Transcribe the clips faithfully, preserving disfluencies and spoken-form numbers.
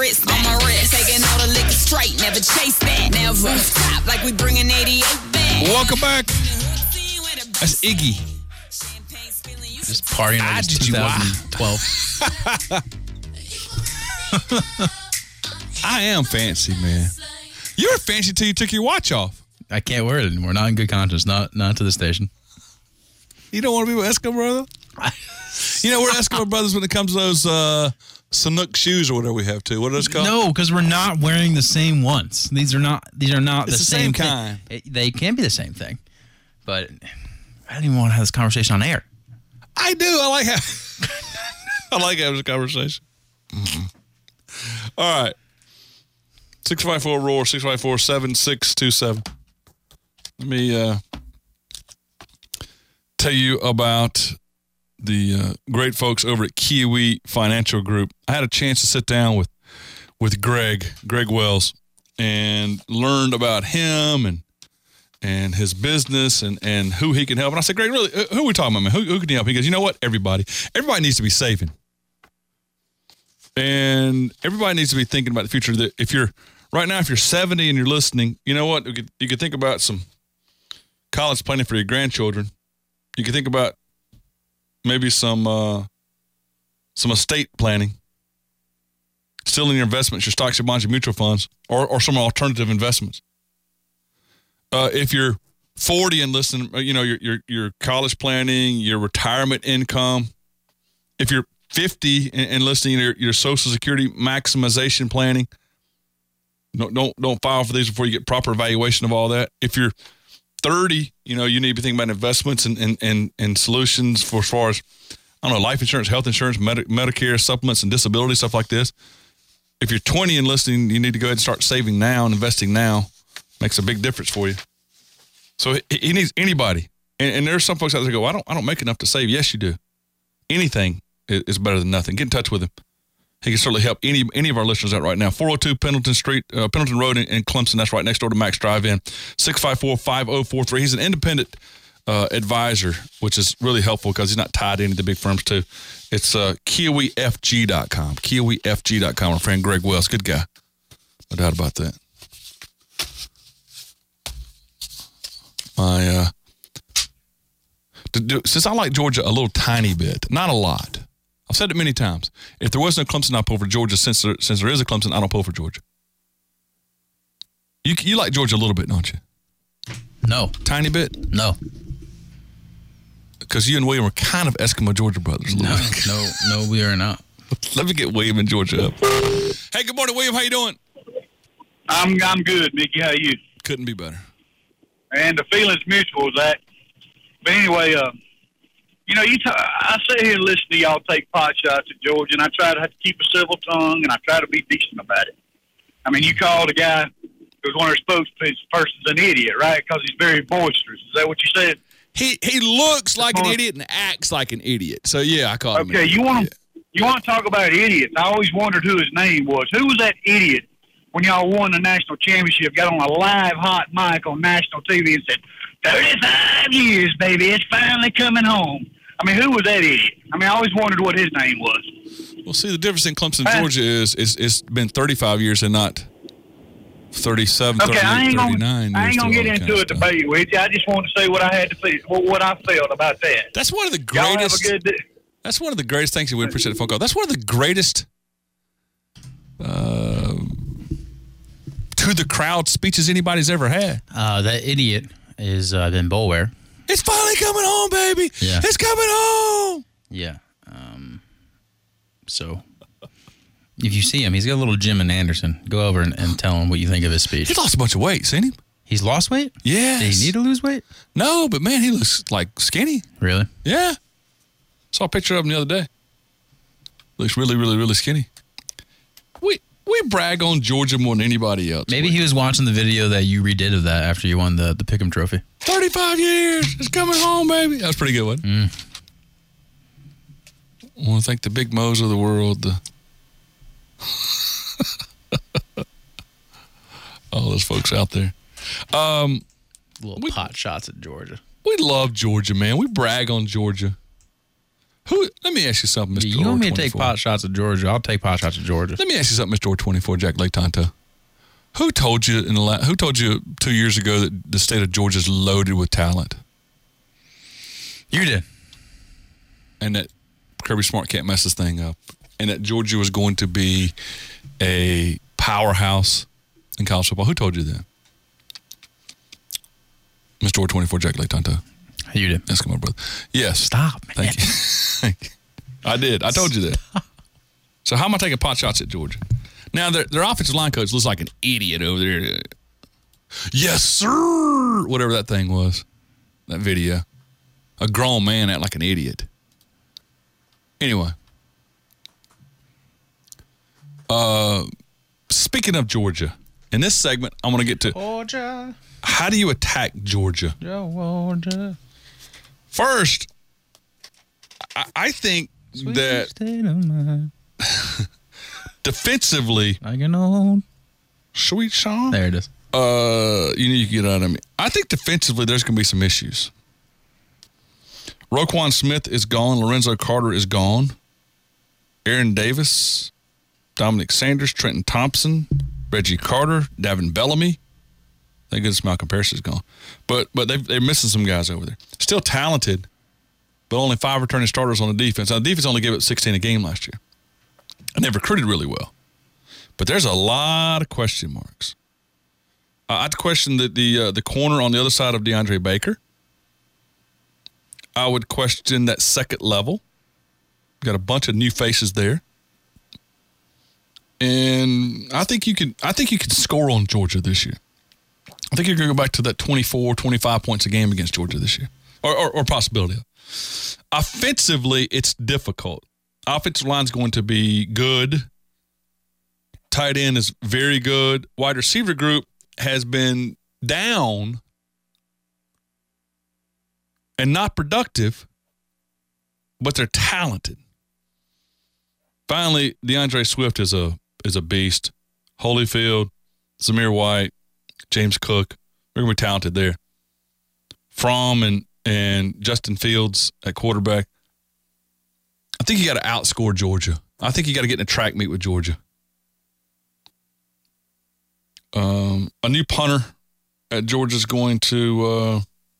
Pirates on my wrist. Taking all the liquor straight, never chase that. Never stop like we bringing eighty-eight back. Welcome back. That's Iggy. Just partying like it's two thousand twelve. I am fancy, man. You were fancy till you took your watch off. I can't wear it anymore. Not in good conscience. Not not to the station. You don't want to be with Eskimo Brother? You know, we're Eskimo Brothers when it comes to those uh, Sanuk shoes or whatever we have too. What are those called? No, because we're not wearing the same ones. These are not. These are not it's the, the same, same kind. It, they can be the same thing, but I don't even want to have this conversation on air. I do. I like having. I like having this conversation. Mm-hmm. All right. six five four roar six five four seven six two seven. Let me uh, tell you about the uh, great folks over at Kiwi Financial Group. I had a chance to sit down with with Greg, Greg Wells, and learned about him and and his business and, and who he can help. And I said, Greg, really, who are we talking about, man? Who, who can he help? He goes, you know what? Everybody. Everybody needs to be saving. And everybody needs to be thinking about the future. That if you're, right now, if you're seventy and you're listening, you know what? You could, you could think about some college planning for your grandchildren. You could think about maybe some uh, some estate planning. Still in your investments, your stocks, your bonds, your mutual funds, or, or some alternative investments. Uh, if you're forty and listening, you know, your, your your college planning, your retirement income. If you're fifty and, and listening, your your Social Security maximization planning. Don't don't don't file for these before you get proper evaluation of all that. If you're thirty, you know, you need to be thinking about investments and and and, and solutions for as far as, I don't know, life insurance, health insurance, Medi- Medicare, supplements, and disability, stuff like this. If you're twenty and listening, you need to go ahead and start saving now and investing now. Makes a big difference for you. So he, he needs anybody. And, and there's some folks out there that go, I don't I don't make enough to save. Yes, you do. Anything is, is better than nothing. Get in touch with him. He can certainly help any any of our listeners out right now. four oh two Pendleton Street, uh, Pendleton Road in, in Clemson. That's right next door to Max Drive-In. six five four, five oh four three. He's an independent uh, advisor, which is really helpful because he's not tied into the big firms too. It's uh, kiwi f g dot com. kiwi f g dot com. Our friend Greg Wells. Good guy. No doubt about that. My, uh, to do, since I like Georgia a little tiny bit, not a lot. I've said it many times. If there wasn't a Clemson, I'd pull for Georgia. Since there, since there is a Clemson, I don't pull for Georgia. You you like Georgia a little bit, don't you? No. Tiny bit? No. Because you and William are kind of Eskimo Georgia brothers. A little No, bit. no, no, we are not. Let me get William and Georgia up. Hey, good morning, William. How you doing? I'm I'm good, Mickey. How you? Couldn't be better. And the feeling's mutual, Zach. But anyway, uh, you know, you t- I sit here and listen to y'all take pot shots at Georgia, and I try to have to keep a civil tongue, and I try to be decent about it. I mean, you called a guy who was one of their spokespersons an idiot, right? Because he's very boisterous. Is that what you said? He he looks like an idiot and acts like an idiot. So, yeah, I called him. Okay, you want to you want to talk about idiots. I always wondered who his name was. Who was that idiot when y'all won the national championship, got on a live hot mic on national T V and said, thirty-five years, baby, it's finally coming home. I mean, who was that idiot? I mean, I always wondered what his name was. Well, see, the difference in Clemson, Georgia is, is it's been thirty-five years and not thirty-seven, okay, I ain't thirty-nine gonna, years. I ain't going to get into a debate with you. I just wanted to say what I had to feel, what I felt about that. That's one of the Y'all greatest. have a good day. That's one of the greatest things that we appreciate the phone call. That's one of the greatest uh, to the crowd speeches anybody's ever had. Uh, that idiot is uh, Ben Boulware. It's finally coming home, baby. Yeah. It's coming home. Yeah. Um, so, if you see him, he's got a little Jim and Anderson. Go over and, and tell him what you think of his speech. He's lost a bunch of weight. Seen him? He's lost weight? Yes. Did he need to lose weight? No, but man, he looks like skinny. Really? Yeah. Saw a picture of him the other day. Looks really, really, really skinny. We we brag on Georgia more than anybody else. Maybe he was watching the video that you redid of that after you won the, the Pick'em Trophy. thirty-five years. It's coming home, baby. That was pretty good one. Mm. I want to thank the Big Mo's of the world. The all those folks out there. Um, Little we, pot shots at Georgia. We love Georgia, man. We brag on Georgia. Who? Let Let me ask you something, Mister You want me to take twenty-four. pot shots at Georgia? I'll take pot shots at Georgia. Let me ask you something, Mister twenty-four, Jack Lake Tonto. Who told you in the la- Who told you two years ago that the state of Georgia is loaded with talent, You did. and that Kirby Smart can't mess this thing up, and that Georgia was going to be a powerhouse in college football? Who told you that? Mister twenty-four, Jack Lake Tonto. You did. Ask my brother. Yes. Stop, man. Thank you. Thank you. I did. I told you that. So how am I taking pot shots at Georgia? Now, their, their offensive line coach looks like an idiot over there. Yes, sir. Whatever that thing was, that video. A grown man act like an idiot. Anyway. Uh, speaking of Georgia, in this segment, I want to get to Georgia. how do you attack Georgia? Georgia. First, I, I think that State of mind. defensively, Like an old. sweet Sean, There it is. uh, you need to get out of me. I think defensively, there's going to be some issues. Roquan Smith is gone. Lorenzo Carter is gone. Aaron Davis, Dominic Sanders, Trenton Thompson, Reggie Carter, Davin Bellamy. Thank goodness Malcolm Parrish is gone. But but they they're missing some guys over there. Still talented, but only five returning starters on the defense. Now, the defense only gave up sixteen a game last year. And they've recruited really well. But there's a lot of question marks. Uh, I'd question the the, uh, the corner on the other side of DeAndre Baker. I would question that second level. Got a bunch of new faces there. And I think you can I think you can score on Georgia this year. I think you're going to go back to that twenty-four, twenty-five points a game against Georgia this year. Or, or, or possibility. Offensively, it's difficult. Offensive line's going to be good. Tight end is very good. Wide receiver group has been down and not productive, but they're talented. Finally, DeAndre Swift is a is a beast. Holyfield, Zamir White, James Cook, they're going to be talented there. Fromm and, and Justin Fields at quarterback. I think you got to outscore Georgia. I think you got to get in a track meet with Georgia. Um, a new punter at Georgia is going to, uh,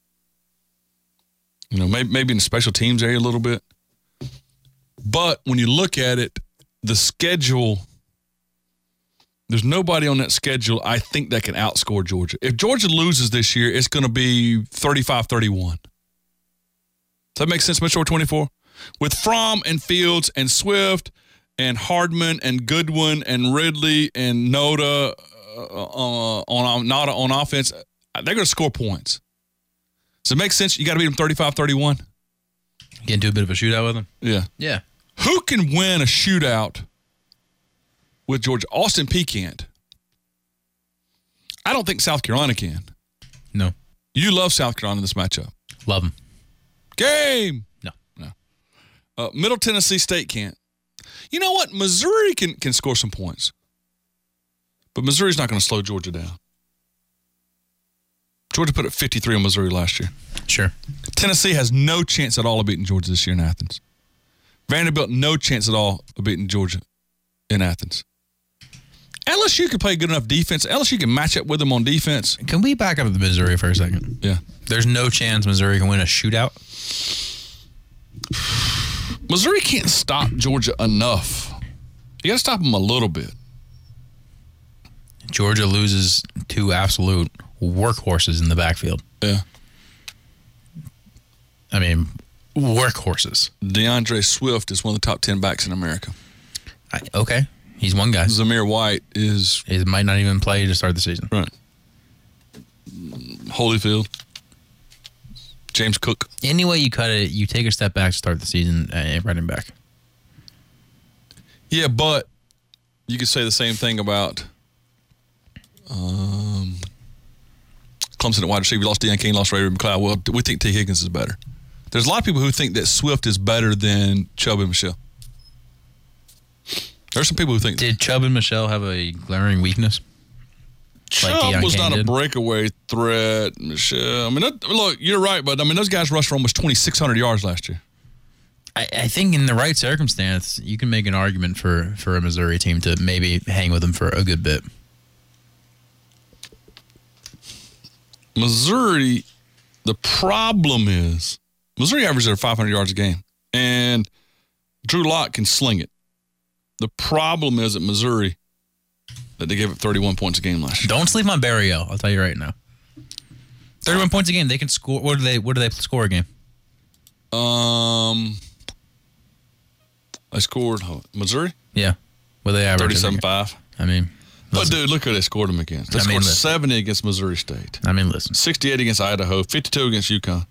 you know, maybe, maybe in the special teams area a little bit. But when you look at it, the schedule, there's nobody on that schedule I think that can outscore Georgia. If Georgia loses this year, it's going to be thirty-five thirty-one. Does that make sense, Mister twenty-four? With Fromm and Fields and Swift and Hardman and Goodwin and Ridley and Noda uh, uh, on Noda on offense, they're going to score points. Does it make sense? You got to beat them thirty-five thirty-one? Get into a bit of a shootout with them? Yeah. Yeah. Who can win a shootout with Georgia? Austin Peay can't. I don't think South Carolina can. No. You love South Carolina in this matchup. Love them. Game. No. No. Uh, Middle Tennessee State can't. You know what? Missouri can, can score some points. But Missouri's not going to slow Georgia down. Georgia put up fifty-three on Missouri last year. Sure. Tennessee has no chance at all of beating Georgia this year in Athens. Vanderbilt, no chance at all of beating Georgia in Athens. L S U can play good enough defense. L S U can match up with them on defense. Can we back up to Missouri for a second? Yeah. There's no chance Missouri can win a shootout? Missouri can't stop Georgia enough. You got to stop them a little bit. Georgia loses two absolute workhorses in the backfield. Yeah. I mean, workhorses. DeAndre Swift is one of the top ten backs in America. I, okay. He's one guy. Zamir White is... He might not even play to start the season. Right. Holyfield. James Cook. Any way you cut it, you take a step back to start the season and running back. Yeah, but you could say the same thing about um, Clemson at wide receiver. You lost Deion King, lost Ray McLeod. Well, we think T. Higgins is better. There's a lot of people who think that Swift is better than Chubb and Michelle. There's some people who think Did Chubb and Michelle have a glaring weakness? Chubb like Deion was King not a did? breakaway threat. Michelle, I mean, that, look, you're right, but I mean, those guys rushed for almost twenty-six hundred yards last year. I, I think in the right circumstance, you can make an argument for, for a Missouri team to maybe hang with them for a good bit. Missouri, the problem is Missouri averages over five hundred yards a game, and Drew Lock can sling it. The problem is at Missouri that they gave up thirty-one points a game last year. Don't sleep on Barriel. I'll tell you right now. thirty-one points a game. They can score. What do they? What do they score a game? Um, I scored oh, Missouri. Yeah, what they average? thirty-seven five. I mean, but listen. dude, look who they scored them against. They I mean, scored listen. seventy against Missouri State, I mean, listen. sixty-eight against Idaho, fifty-two against UConn.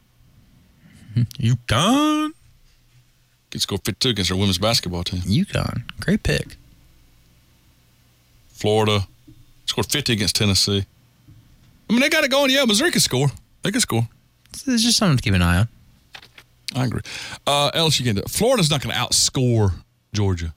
UConn. They scored fifty-two against their women's basketball team. UConn. Great pick. Florida scored fifty against Tennessee. I mean, they got it going. Yeah, Missouri can score. They can score. It's just something to keep an eye on. I agree. Uh, L S U can do it. Florida's not going to outscore Georgia.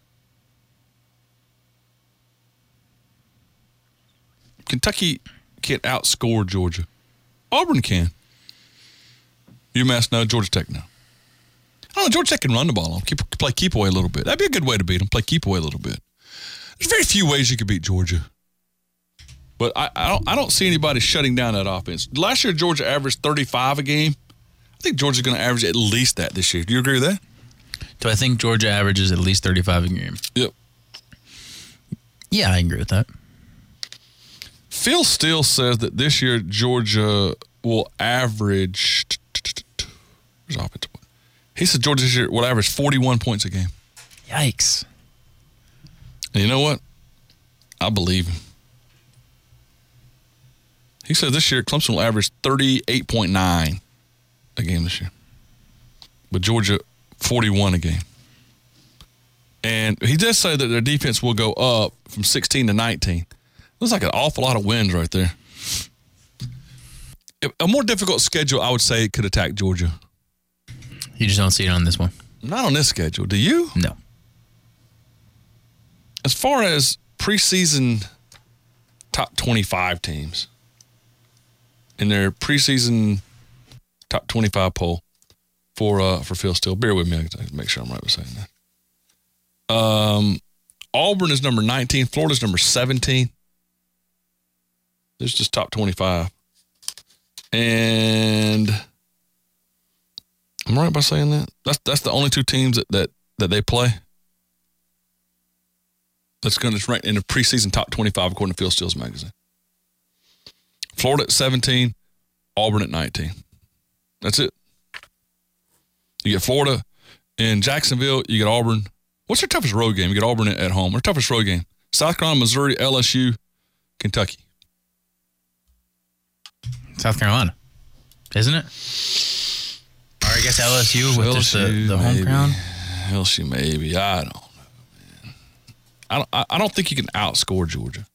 Kentucky can't outscore Georgia. Auburn can. UMass no. Georgia Tech no. I don't know. Georgia Tech can run the ball on them. Keep, play keep away a little bit. That'd be a good way to beat them. Play keep away a little bit. There's very few ways you could beat Georgia. But I, I don't I don't see anybody shutting down that offense. Last year, Georgia averaged thirty-five a game. I think Georgia's going to average at least that this year. Do you agree with that? Do I think Georgia averages at least thirty-five a game? Yep. Yeah, I agree with that. Phil Steele says that this year Georgia will average. Where's offensive? He said Georgia this year will average forty-one points a game. Yikes. And you know what? I believe him. He said this year Clemson will average thirty-eight point nine a game this year. But Georgia, forty-one a game. And he does say that their defense will go up from sixteen to nineteen. Looks like an awful lot of wins right there. A more difficult schedule, I would say, could attack Georgia. You just don't see it on this one? Not on this schedule. Do you? No. As far as preseason top twenty-five teams, in their preseason top twenty-five poll for uh, for Phil Steele, bear with me, I can make sure I'm right with saying that. Um, Auburn is number nineteen. Florida's number seventeen. This is just top twenty-five. And am I right by saying that? That's that's the only two teams that, that, that they play. That's going to rank in the preseason top twenty-five according to Phil Steele's magazine. Florida at seventeen, Auburn at nineteen. That's it. You get Florida in Jacksonville. You get Auburn. What's their toughest road game? You get Auburn at home. What's their toughest road game? South Carolina, Missouri, L S U, Kentucky. South Carolina, isn't it? Or I guess L S U with L S U, just the, the home maybe. ground. L S U maybe. I don't know, man. I don't, I, I don't think you can outscore Georgia.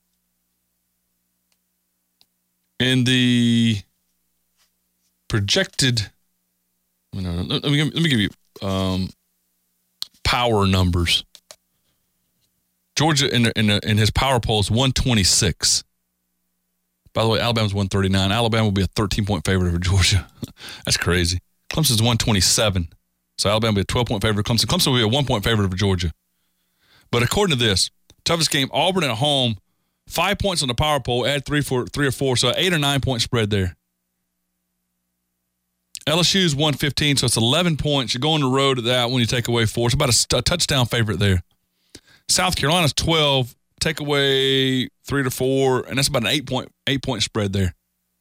In the projected, let me, let me, let me give you um, power numbers. Georgia in the, in, the, in his power poll is one twenty-six. By the way, Alabama's one thirty-nine. Alabama will be a thirteen-point favorite over Georgia. That's crazy. Clemson's one twenty-seven. So Alabama will be a twelve-point favorite over Clemson. Clemson will be a one-point favorite over Georgia. But according to this, toughest game, Auburn at home, five points on the power poll, add three for three or four, so eight or nine-point spread there. L S U is one fifteen, so it's eleven points. You go on the road to that when you take away four. It's about a, a touchdown favorite there. South Carolina's twelve, take away three to four, and that's about an eight-point eight-point spread there.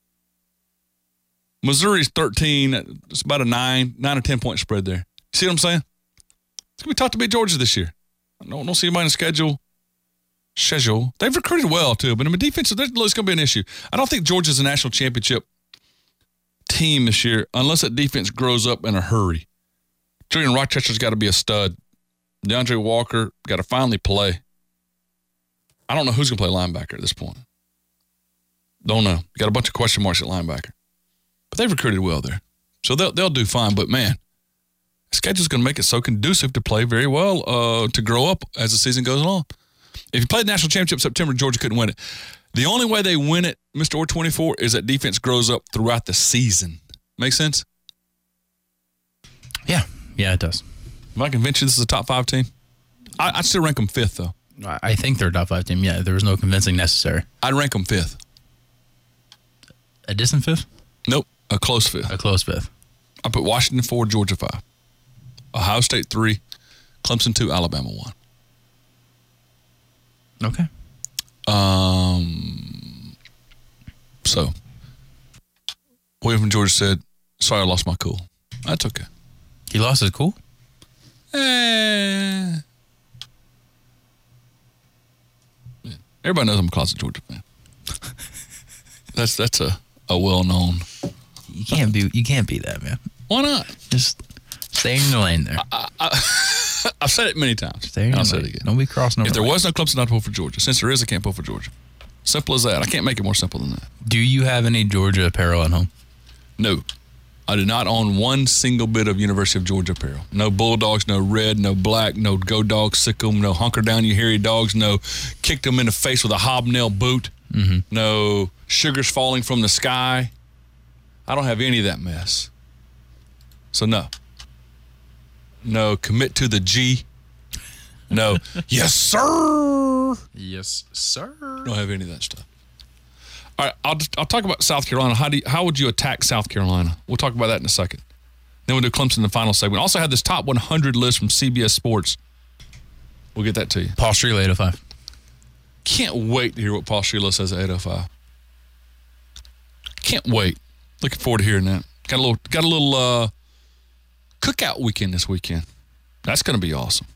Missouri's thirteen, it's about a nine, nine or ten-point spread there. See what I'm saying? It's going to be tough to beat Georgia this year. I don't, don't see anybody in the schedule. Schedule. They've recruited well, too, but in the defense, there's going to be an issue. I don't think Georgia's a national championship team this year unless that defense grows up in a hurry. Julian Rochester's got to be a stud. DeAndre Walker got to finally play. I don't know who's going to play linebacker at this point. Don't know. Got a bunch of question marks at linebacker. But they've recruited well there. So they'll, they'll do fine. But, man, the schedule's going to make it so conducive to play very well, uh, to grow up as the season goes along. If you played the national championship in September, Georgia couldn't win it. The only way they win it, Mister Orr twenty-four, is that defense grows up throughout the season. Make sense? Yeah. Yeah, it does. Am I convinced you this is a top five team? I, I'd still rank them fifth, though. I think they're a top five team. Yeah, there was no convincing necessary. I'd rank them fifth. A distant fifth? Nope, a close fifth. A close fifth. I put Washington four, Georgia five, Ohio State three, Clemson two, Alabama one. Okay. Um. So, William from Georgia said, "Sorry, I lost my cool." That's okay. He lost his cool? Eh. Everybody knows I'm a closet Georgia fan. that's that's a, a well known. You can't be you can't be that, man. Why not? Just stay in your lane there. I, I, I've said it many times. Stay in your I'll say lane. it again. Don't be crossing over. If there lane. was no Clemson, I'd pull for Georgia. Since there is, I can't pull for Georgia. Simple as that. I can't make it more simple than that. Do you have any Georgia apparel at home? No. I do not own one single bit of University of Georgia apparel. No Bulldogs, no red, no black, no Go Dogs, sick 'em, no hunker down you hairy dogs, no kicked them in the face with a hobnail boot, Mm-hmm. no sugars falling from the sky. I don't have any of that mess. So no. No commit to the G. No, yes, sir. Yes, sir. Don't have any of that stuff. All right, I'll just, I'll talk about South Carolina. How do you, how would you attack South Carolina? We'll talk about that in a second. Then we'll do Clemson in the final segment. Also have this top one hundred list from C B S Sports. We'll get that to you. Paul Street, eight oh five. Can't wait to hear what Paul Sheila says at eight oh five. Can't wait. Looking forward to hearing that. Got a little got a little uh, cookout weekend this weekend. That's going to be awesome.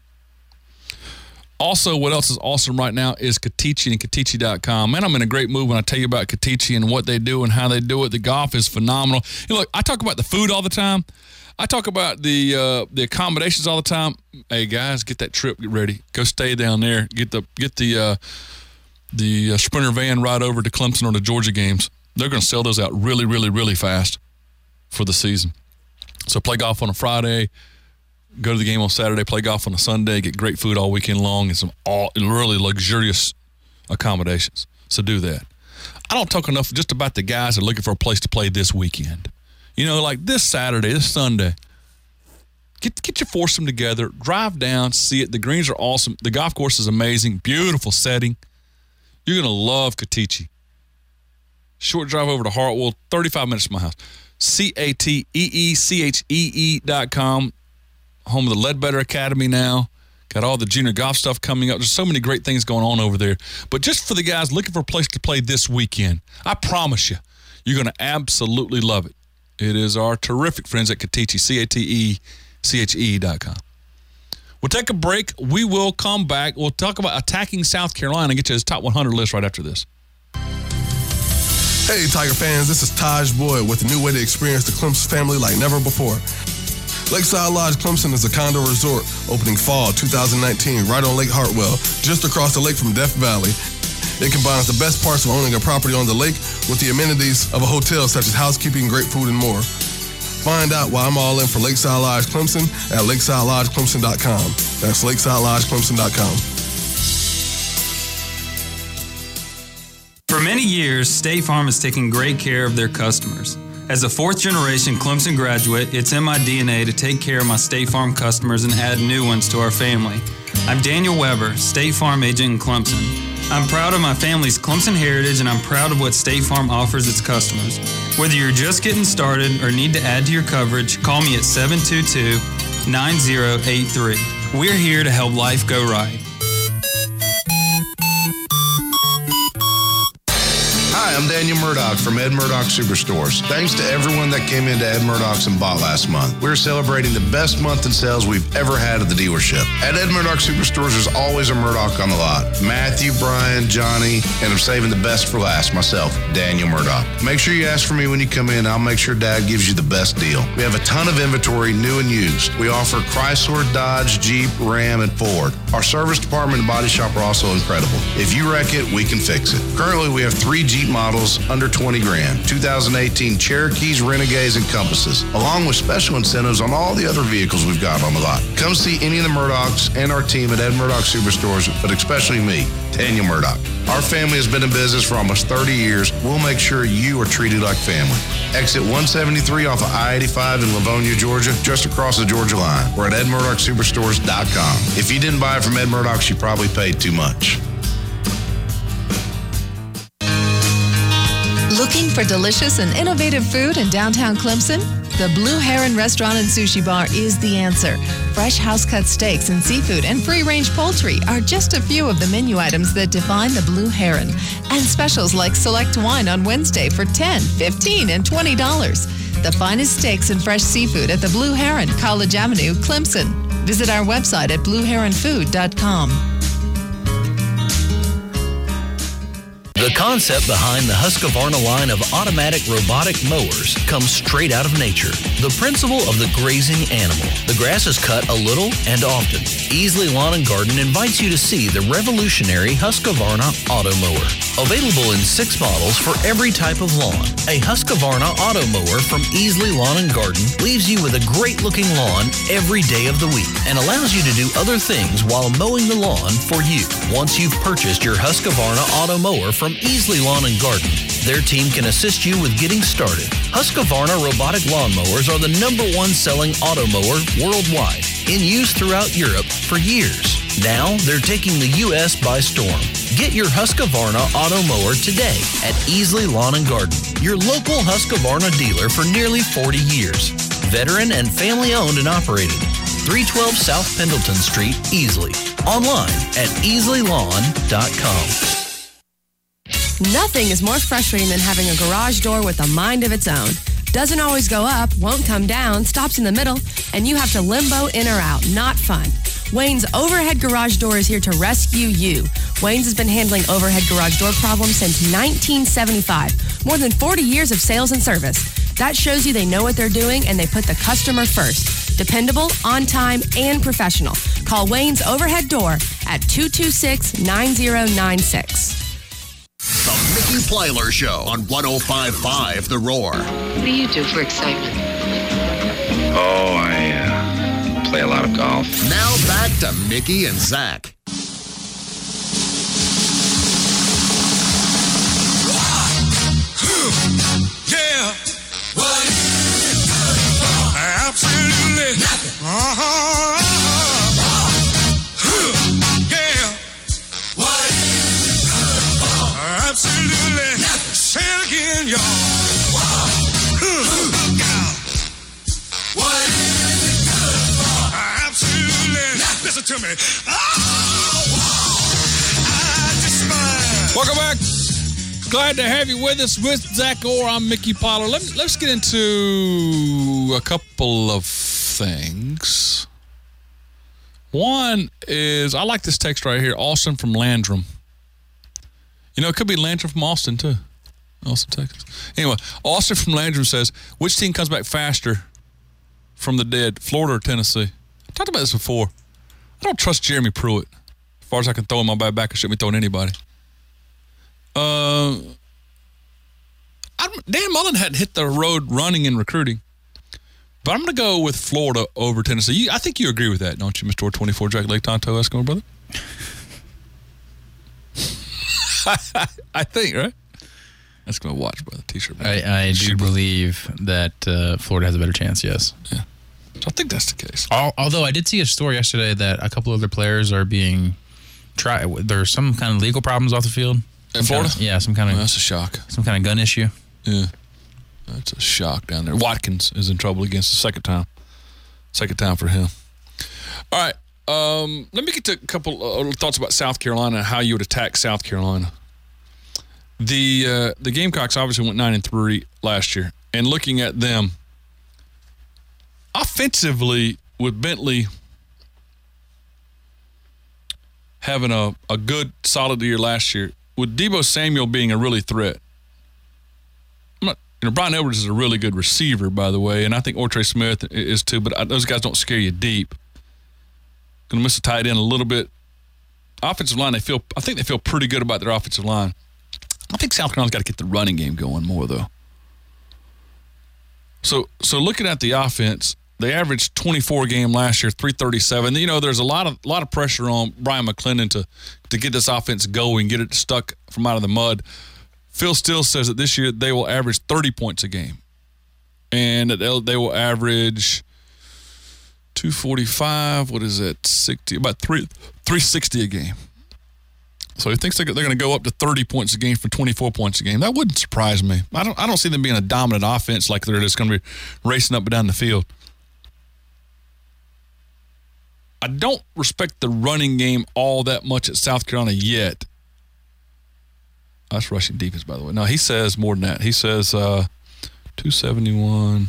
Also, what else is awesome right now is Katichi and Katichi dot com. Man, I'm in a great mood when I tell you about Katichi and what they do and how they do it. The golf is phenomenal. You know, look, I talk about the food all the time. I talk about the uh, the accommodations all the time. Hey, guys, get that trip ready. Go stay down there. Get the get the uh, the uh, Sprinter van ride over to Clemson or the Georgia games. They're going to sell those out really, really, really fast for the season. So play golf on a Friday. Go to the game on Saturday, play golf on a Sunday, get great food all weekend long, and some all really luxurious accommodations. So do that. I don't talk enough just about the guys that are looking for a place to play this weekend. You know, like this Saturday, this Sunday. Get get your foursome together, drive down, see it. The greens are awesome. The golf course is amazing, beautiful setting. You're going to love Katichi. Short drive over to Hartwell, thirty-five minutes from my house. C A T E E C H E E dot com. Home of the Ledbetter Academy now. Got all the junior golf stuff coming up. There's so many great things going on over there. But just for the guys looking for a place to play this weekend, I promise you, you're going to absolutely love it. It is our terrific friends at Katichi, C A T E C H E dot com. We'll take a break. We will come back. We'll talk about attacking South Carolina and get you his top one hundred list right after this. Hey, Tiger fans, this is Taj Boyd with a new way to experience the Clemson family like never before. Lakeside Lodge Clemson is a condo resort opening fall two thousand nineteen right on Lake Hartwell, just across the lake from Death Valley. It combines the best parts of owning a property on the lake with the amenities of a hotel such as housekeeping, great food, and more. Find out why I'm all in for Lakeside Lodge Clemson at lakeside lodge clemson dot com. That's lakeside lodge clemson dot com. For many years, State Farm has taken great care of their customers. As a fourth-generation Clemson graduate, it's in my D N A to take care of my State Farm customers and add new ones to our family. I'm Daniel Weber, State Farm agent in Clemson. I'm proud of my family's Clemson heritage, and I'm proud of what State Farm offers its customers. Whether you're just getting started or need to add to your coverage, call me at seven two two, nine zero eight three. We're here to help life go right. Hi, I'm Daniel Murdoch from Ed Murdoch Superstores. Thanks to everyone that came into Ed Murdoch's and bought last month. We're celebrating the best month in sales we've ever had at the dealership. At Ed Murdoch Superstores, there's always a Murdoch on the lot. Matthew, Brian, Johnny, and I'm saving the best for last, myself, Daniel Murdoch. Make sure you ask for me when you come in. I'll make sure Dad gives you the best deal. We have a ton of inventory, new and used. We offer Chrysler, Dodge, Jeep, Ram, and Ford. Our service department and body shop are also incredible. If you wreck it, we can fix it. Currently, we have three Jeep models models under twenty grand, two thousand eighteen Cherokees, Renegades, and Compasses, along with special incentives on all the other vehicles we've got on the lot. Come see any of the Murdochs and our team at Ed Murdoch Superstores, but especially me, Daniel Murdoch. Our family has been in business for almost thirty years. We'll make sure you are treated like family. Exit one seventy-three off of I eighty-five in Livonia, Georgia, just across the Georgia line. We're at ed murdoch superstores dot com. If you didn't buy it from Ed Murdoch's, you probably paid too much. Looking for delicious and innovative food in downtown Clemson? The Blue Heron Restaurant and Sushi Bar is the answer. Fresh house-cut steaks and seafood and free-range poultry are just a few of the menu items that define the Blue Heron. And specials like select wine on Wednesday for ten dollars, fifteen dollars, and twenty dollars. The finest steaks and fresh seafood at the Blue Heron, College Avenue, Clemson. Visit our website at blue heron food dot com. The concept behind the Husqvarna line of automatic robotic mowers comes straight out of nature. The principle of the grazing animal. The grass is cut a little and often. Easley Lawn and Garden invites you to see the revolutionary Husqvarna Auto Mower. Available in six models for every type of lawn. A Husqvarna Auto Mower from Easley Lawn and Garden leaves you with a great-looking lawn every day of the week and allows you to do other things while mowing the lawn for you. Once you've purchased your Husqvarna Auto Mower from Easley Lawn and Garden, their team can assist you with getting started. Husqvarna robotic lawnmowers are the number one selling auto mower worldwide, in use throughout Europe for years. Now they're taking the U S by storm. Get your Husqvarna auto mower today at Easley Lawn and Garden, your local Husqvarna dealer for nearly forty years. Veteran and family owned and operated. three twelve South Pendleton Street, Easley. Online at easley lawn dot com. Nothing is more frustrating than having a garage door with a mind of its own. Doesn't always go up, won't come down, stops in the middle, and you have to limbo in or out. Not fun. Wayne's Overhead Garage Door is here to rescue you. Wayne's has been handling overhead garage door problems since nineteen seventy-five. More than forty years of sales and service. That shows you they know what they're doing and they put the customer first. Dependable, on time, and professional. Call Wayne's Overhead Door at two two six, nine zero nine six. The Mickey Plyler Show on one oh five point five The Roar. What do you do for excitement? Oh, I uh, play a lot of golf. Now back to Mickey and Zach. Yeah. What is it good for? Absolutely nothing. Uh-huh. Yeah. What is it good for? Absolutely nothing. Say it again, y'all. What is it good for? Absolutely nothing. Listen to me. Oh, I despise. Welcome back. Glad to have you with us with Zach Orr. I'm Mickey Plyler. Let, let's get into a couple of things. One is, I like this text right here, Austin from Landrum. You know, it could be Landrum from Austin, too. Austin, Texas. Anyway, Austin from Landrum says, which team comes back faster from the dead, Florida or Tennessee? I talked about this before. I don't trust Jeremy Pruitt. As far as I can throw him my bad back, I shouldn't be throwing anybody. Uh, I, Dan Mullen hadn't hit the road running and recruiting, but I'm going to go with Florida over Tennessee. You, I think you agree with that, don't you, Mister twenty-four Jack Lake Tonto Eskimo, brother? I think, right? Eskimo watch, brother. T-shirt. I, I do believe that uh, Florida has a better chance, yes. Yeah. So I think that's the case. Al- although I did see a story yesterday that a couple other players are being tried. There's some kind of legal problems off the field. In Florida? Kind of, yeah, some kind of. Oh, that's a shock. Some kind of gun issue. Yeah, that's a shock down there. Watkins is in trouble against the second time. Second time for him. All right, um, let me get to a couple of thoughts about South Carolina and how you would attack South Carolina. The uh, the Gamecocks obviously went nine and three last year, and looking at them offensively with Bentley having a, a good solid year last year. With Deebo Samuel being a really threat. I'm not, you know, Brian Edwards is a really good receiver, by the way, and I think Ortre Smith is too, but those guys don't scare you deep. Going to miss a tight end a little bit. Offensive line, they feel. I think they feel pretty good about their offensive line. I think South Carolina's got to get the running game going more, though. So, so looking at the offense, they averaged twenty-four a game last year, three thirty-seven. You know, there's a lot of a lot of pressure on Brian McClendon to to get this offense going, get it stuck from out of the mud. Phil Steele says that this year they will average thirty points a game, and that they'll, they will average two forty-five. What is it? sixty about three three sixty a game. So he thinks they're going to go up to thirty points a game from twenty-four points a game. That wouldn't surprise me. I don't I don't see them being a dominant offense like they're just going to be racing up and down the field. I don't respect the running game all that much at South Carolina yet. That's rushing defense, by the way. No, he says more than that. He says uh, two seventy-one.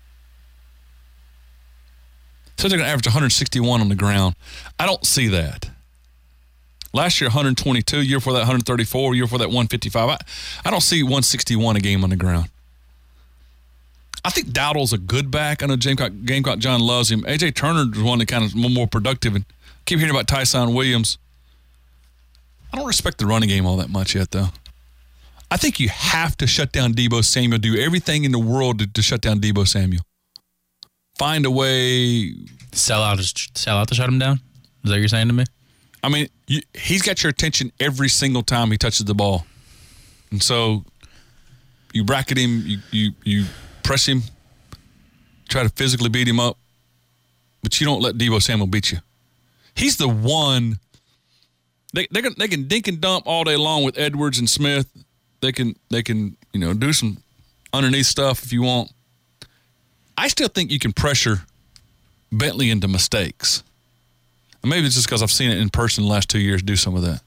Says they're going to average one sixty-one on the ground. I don't see that. Last year, one twenty-two. Year before that, one thirty-four. Year before that, one fifty-five. I, I don't see one sixty-one a game on the ground. I think Dowdle's a good back. I know Gamecock, Gamecock John loves him. A J Turner is one that kind of more productive. And I keep hearing about Tyson Williams. I don't respect the running game all that much yet, though. I think you have to shut down Deebo Samuel, do everything in the world to, to shut down Deebo Samuel. Find a way. Sell out, sell out to shut him down? Is that what you're saying to me? I mean, you, he's got your attention every single time he touches the ball. And so you bracket him, you you, you press him, try to physically beat him up, but you don't let Deebo Samuel beat you. He's the one. They they can they can dink and dump all day long with Edwards and Smith. They can they can you know do some underneath stuff if you want. I still think you can pressure Bentley into mistakes. And maybe it's just because I've seen it in person the last two years do some of that.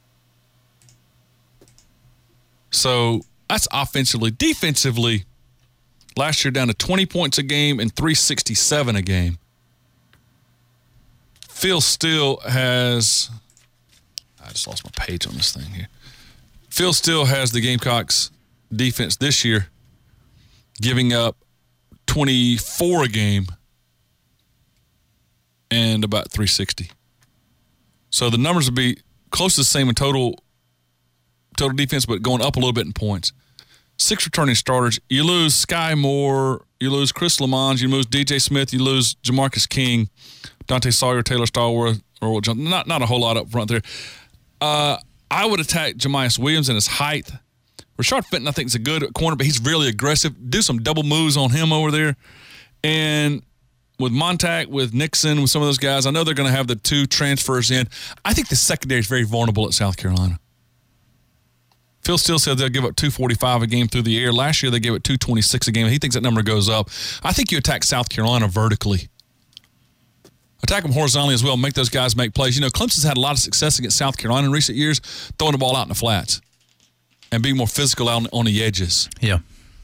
So that's offensively. Defensively, last year down to twenty points a game and three sixty-seven a game. Phil Steele has, I just lost my page on this thing here. Phil Steele has the Gamecocks defense this year giving up twenty-four a game and about three sixty. So the numbers would be close to the same in total total defense, but going up a little bit in points. Six returning starters. You lose Sky Moore. You lose Chris Lamont. You lose D J Smith. You lose Jamarcus King, Dante Sawyer, Taylor Stallworth. Or not, not a whole lot up front there. Uh, I would attack Jamias Williams and his height. Rashard Fenton, I think, is a good corner, but he's really aggressive. Do some double moves on him over there. And with Montag, with Nixon, with some of those guys, I know they're going to have the two transfers in. I think the secondary is very vulnerable at South Carolina. Phil Steele said they'll give up two forty-five a game through the air. Last year, they gave it two twenty-six a game. He thinks that number goes up. I think you attack South Carolina vertically. Attack them horizontally as well. Make those guys make plays. You know, Clemson's had a lot of success against South Carolina in recent years, throwing the ball out in the flats and being more physical out on the edges. Yeah.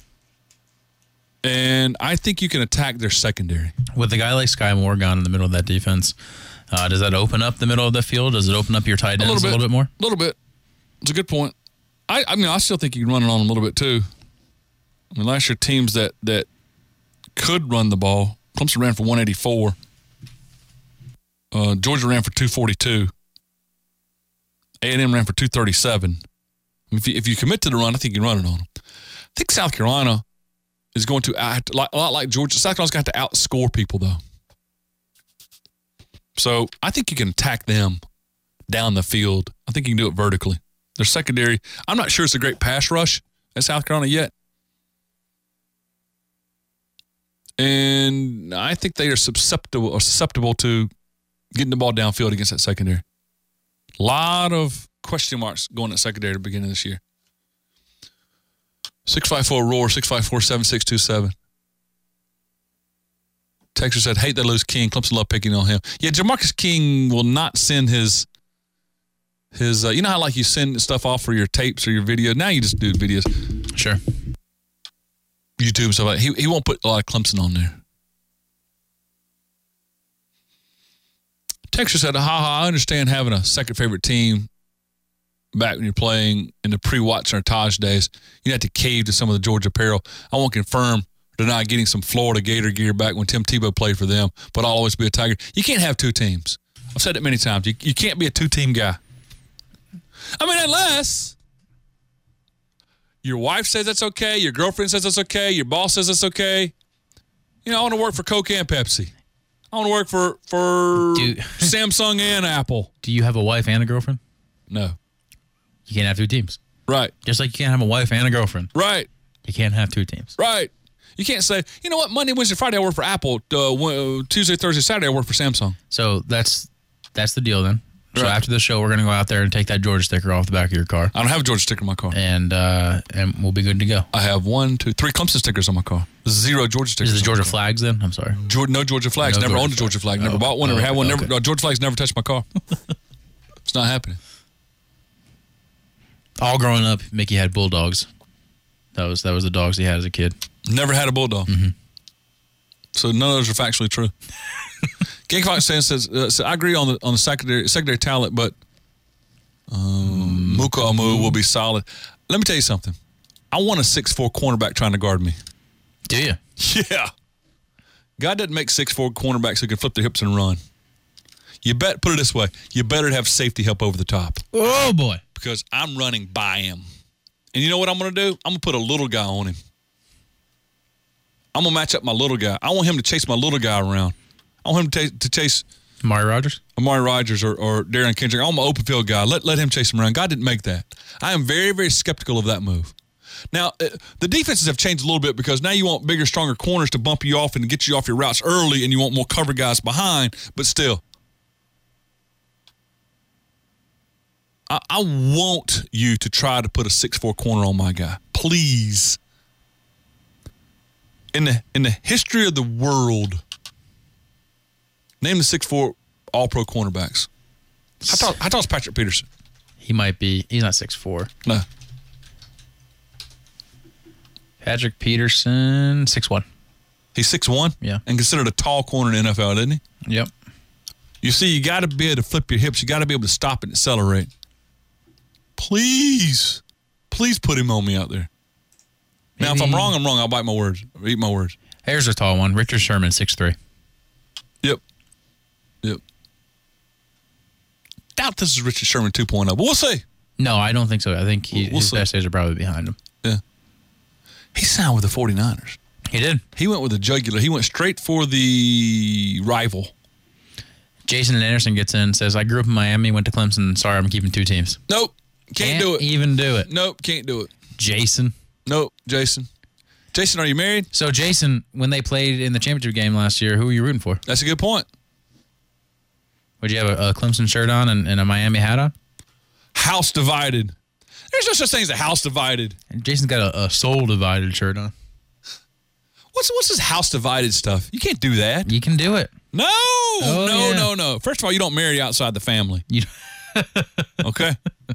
And I think you can attack their secondary. With a guy like Sky Moore gone in the middle of that defense, uh, does that open up the middle of the field? Does it open up your tight ends a little bit, a little bit more? A little bit. It's a good point. I, I mean, I still think you can run it on them a little bit, too. I mean, last year, teams that, that could run the ball, Clemson ran for one eighty-four. Uh, Georgia ran for two forty-two. A and M ran for two thirty-seven. If you, if you commit to the run, I think you can run it on them. I think South Carolina is going to act a lot like Georgia. South Carolina's got to outscore people, though. So I think you can attack them down the field. I think you can do it vertically. Their secondary, I'm not sure it's a great pass rush at South Carolina yet. And I think they are susceptible or susceptible to getting the ball downfield against that secondary. A lot of question marks going at secondary at the beginning of this year. six five four ROAR, six five four, seven six two seven. Texas said, hate they lose King. Clemson love picking on him. Yeah, Jamarcus King will not send his, his uh, you know how like you send stuff off for your tapes or your videos? Now you just do videos. Sure. YouTube and stuff like that. He, he won't put a lot of Clemson on there. Texas said, haha, I understand having a second favorite team back when you're playing in the pre-Watson or Taj days. You had to cave to some of the Georgia apparel. I won't confirm or deny getting some Florida Gator gear back when Tim Tebow played for them, but I'll always be a Tiger. You can't have two teams. I've said it many times. You, you can't be a two-team guy. I mean, unless, Your wife says that's okay. Your girlfriend says that's okay. Your boss says that's okay. You know, I want to work for Coke and Pepsi. I want to work for, for Dude. Samsung and Apple. Do you have a wife and a girlfriend? No. You can't have two teams. Right. Just like you can't have a wife and a girlfriend. Right. You can't have two teams. Right. You can't say, you know what, Monday, Wednesday, Friday I work for Apple. Uh, Tuesday, Thursday, Saturday I work for Samsung. So that's that's the deal then. So Right. after the show, we're going to go out there and take that Georgia sticker off the back of your car. I don't have a Georgia sticker in my car. And uh, and we'll be good to go. I have one, two, three Clemson stickers on my car. Zero Georgia stickers. Is it Georgia flags then? I'm sorry. Georgia, no Georgia flags. No never Georgia owned a Georgia flag. flag. Never Oh, bought one. Never oh, had one. okay. Never. Uh, Georgia flags never touched my car. It's not happening. All growing up, Mickey had bulldogs. That was that was the dogs he had as a kid. Never had a bulldog. Mm-hmm. So none of those are factually true. Gang Fox says, says uh, so I agree on the on the secondary secondary talent, but um, Muka Amu will be solid. Let me tell you something. I want a six four cornerback trying to guard me. Do you? Yeah. God doesn't make six four cornerbacks who can flip their hips and run. You bet. Put it this way: you better have safety help over the top. Oh boy! Because I'm running by him, and you know what I'm going to do? I'm going to put a little guy on him. I'm going to match up my little guy. I want him to chase my little guy around. I want him to, t- to chase Amari Rogers, Amari Rogers, or, or Darren Kendrick. I want my open field guy. Let let him chase him around. God didn't make that. I am very very skeptical of that move. Now, uh, the defenses have changed a little bit because now you want bigger, stronger corners to bump you off and get you off your routes early, and you want more cover guys behind, but still. I, I want you to try to put a six four corner on my guy. Please. In the in the history of the world, name the six four all-pro cornerbacks. I thought, I thought it was Patrick Peterson. he might be. He's not six four. No. Patrick Peterson, six one. He's six one? Yeah. And considered a tall corner in the N F L, isn't he? Yep. You see, you got to be able to flip your hips. You got to be able to stop and accelerate. Please, please put him on me out there. Now, if I'm wrong, I'm wrong. I'll bite my words. Eat my words. Here's a tall one. Richard Sherman, six three. Yep. Yep. Doubt this is Richard Sherman two point oh, but we'll see. No, I don't think so. I think he, We'll his see. best days are probably behind him. Yeah. He signed with the forty-niners. He did. He went with the jugular. He went straight for the rival. Jason Anderson gets in and says, I grew up in Miami, went to Clemson. Sorry, I'm keeping two teams. Nope. Can't, do it. even do it. Nope. Can't do it. Jason. Nope. Jason. Jason, are you married? So, Jason, when they played in the championship game last year, who were you rooting for? That's a good point. Would you have a, a Clemson shirt on and, and a Miami hat on? House divided. There's no such thing as a house divided. And Jason's got a, a soul divided shirt on. What's what's this house divided stuff? You can't do that. You can do it. No, Oh, no, yeah. no, no. First of all, you don't marry outside the family. You Okay?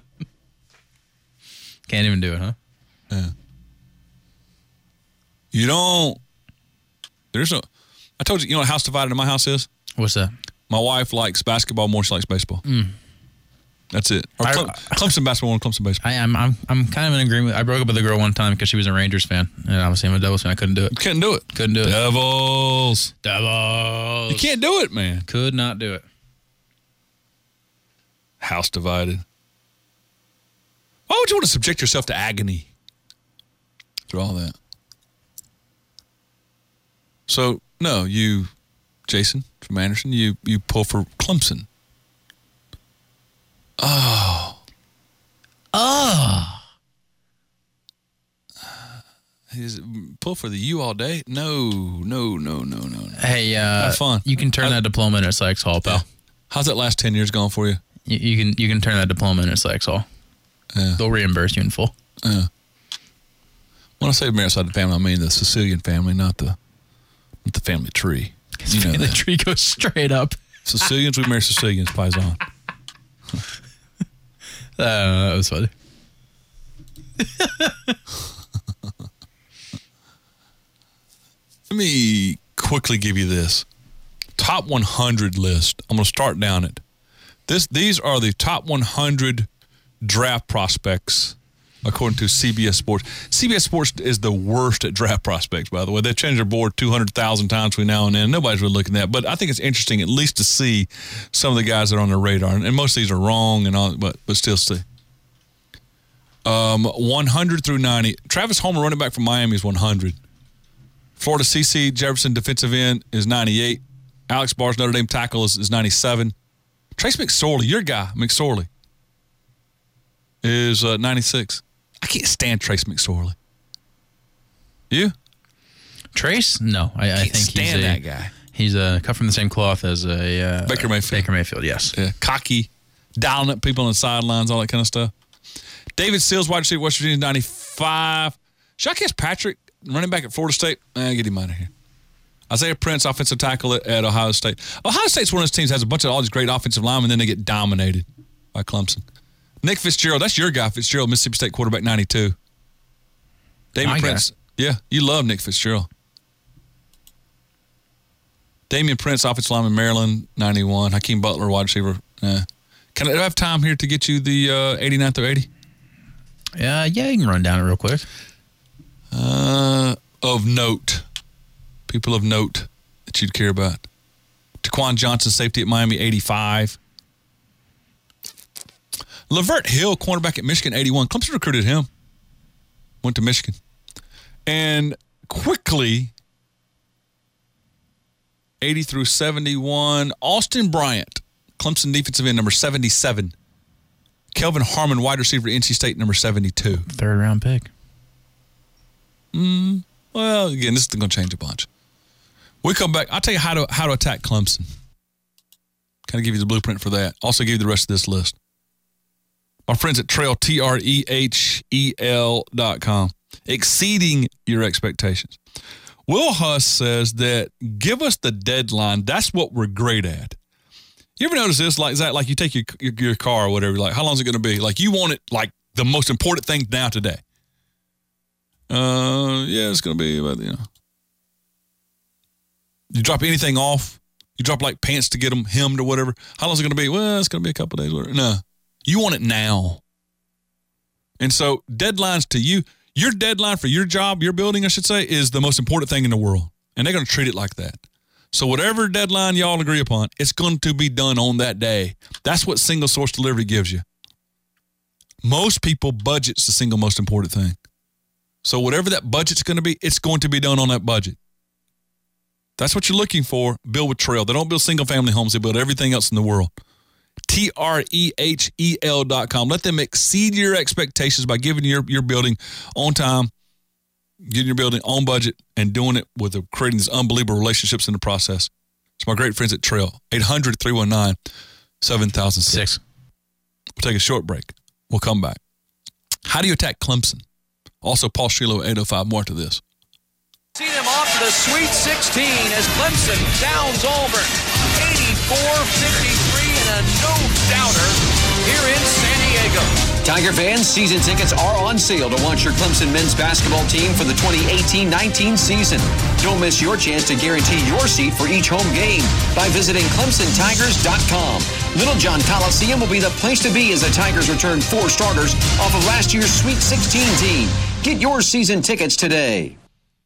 can't even do it, huh? Yeah. You don't. There's a. I told you, you know what house divided in my house is? What's that? My wife likes basketball more than she likes baseball. Mm. That's it. Or I- Cle- Clemson basketball more than Clemson baseball. I am. I'm. I'm kind of in agreement. I broke up with a girl one time because she was a Rangers fan, and obviously I'm a Devils fan. I couldn't do it. Couldn't do it. Couldn't do it. Devils. Devils. You can't do it, man. Could not do it. House divided. Why would you want to subject yourself to agony through all that? So, no, you, Jason from Anderson, you, you pull for Clemson. Oh. Oh. Is it pull for the U all day? No, no, no, no, no, no. Hey, uh, Have fun. You can turn that diploma in at Sykes Hall, pal. Yeah. How's that last ten years going for you? You, you can you can turn that diploma in at Sykes Hall. Yeah. They'll reimburse you in full. Yeah. When I say marry outside the family, I mean the Sicilian family, not the not the family tree. You know the that. tree goes straight up. Sicilians, we marry Sicilians, Paisan. Uh, that was funny. Let me quickly give you this top one hundred list. I'm going to start down it. This these are the top one hundred draft prospects according to C B S Sports. C B S Sports is the worst at draft prospects, by the way. They've changed their board two hundred thousand times between now and then. Nobody's really looking at that, but I think it's interesting at least to see some of the guys that are on their radar. And most of these are wrong, and all, but but still see. Um, one hundred through ninety. Travis Homer, running back from Miami, is one hundred. Florida C C Jefferson, defensive end, is ninety-eight. Alex Barrs, Notre Dame tackle, is, is ninety-seven. Trace McSorley, your guy, McSorley, is uh, ninety-six. I can't stand Trace McSorley. You? Trace? No, I, I think stand he's a, that guy. He's a cut from the same cloth as a uh, Baker Mayfield. Baker Mayfield, yes. Yeah, cocky, dialing up people on the sidelines, all that kind of stuff. David Seals, wide receiver, West Virginia, ninety-five. Should I catch Patrick, running back at Florida State? Eh, get him out of here. Isaiah Prince, offensive tackle at, at Ohio State. Ohio State's one of those teams that has a bunch of all these great offensive linemen, and then they get dominated by Clemson. Nick Fitzgerald, that's your guy, Fitzgerald, Mississippi State quarterback, ninety-two. Damian My Prince. guy. Yeah, you love Nick Fitzgerald. Damian Prince, offensive lineman, Maryland, ninety-one. Hakeem Butler, wide receiver. Eh. Can I have time here to get you the uh, eighty-nine through eighty? Uh, yeah, you can run down it real quick. Uh, of note. People of note that you'd care about. Taquan Johnson, safety at Miami, eighty-five. Lavert Hill, cornerback at Michigan, eighty-one. Clemson recruited him. Went to Michigan. And quickly, eighty through seventy-one, Austin Bryant, Clemson defensive end, number seventy-seven. Kelvin Harmon, wide receiver, N C State, number seventy-two. Third round pick. Mm, well, again, this is going to change a bunch. We come back. I'll tell you how to how to attack Clemson. Kind of give you the blueprint for that. Also give you the rest of this list. My friends at Trail, T R E H E L dot com. Exceeding your expectations. Will Huss says that give us the deadline. That's what we're great at. You ever notice this? Like, is that like you take your, your, your car or whatever, like, how long is it going to be? Like, you want it like the most important thing now today. Uh, yeah, it's going to be about, you know. You drop anything off, you drop like pants to get them hemmed or whatever. How long is it going to be? Well, it's going to be a couple of days. Whatever. No, you want it now. And so deadlines to you, your deadline for your job, your building, I should say, is the most important thing in the world. And they're going to treat it like that. So whatever deadline y'all agree upon, it's going to be done on that day. That's what single source delivery gives you. Most people, budget's the single most important thing. So whatever that budget's going to be, it's going to be done on that budget. That's what you're looking for. Build with Trail. They don't build single-family homes. They build everything else in the world. T R E H E L dot com. Let them exceed your expectations by giving your, your building on time, getting your building on budget, and doing it with a, creating these unbelievable relationships in the process. It's my great friends at Trail. eight hundred, three one nine, seven thousand six. We'll take a short break. We'll come back. How do you attack Clemson? Also, Paul Sheilo, eight oh five. More to this. See them off to the Sweet sixteen as Clemson downs Auburn. eighty-four fifty-three and a no-doubter here in San Diego. Tiger fans, season tickets are on sale to watch your Clemson men's basketball team for the twenty eighteen nineteen season. Don't miss your chance to guarantee your seat for each home game by visiting Clemson Tigers dot com. Little John Coliseum will be the place to be as the Tigers return four starters off of last year's Sweet sixteen team. Get your season tickets today.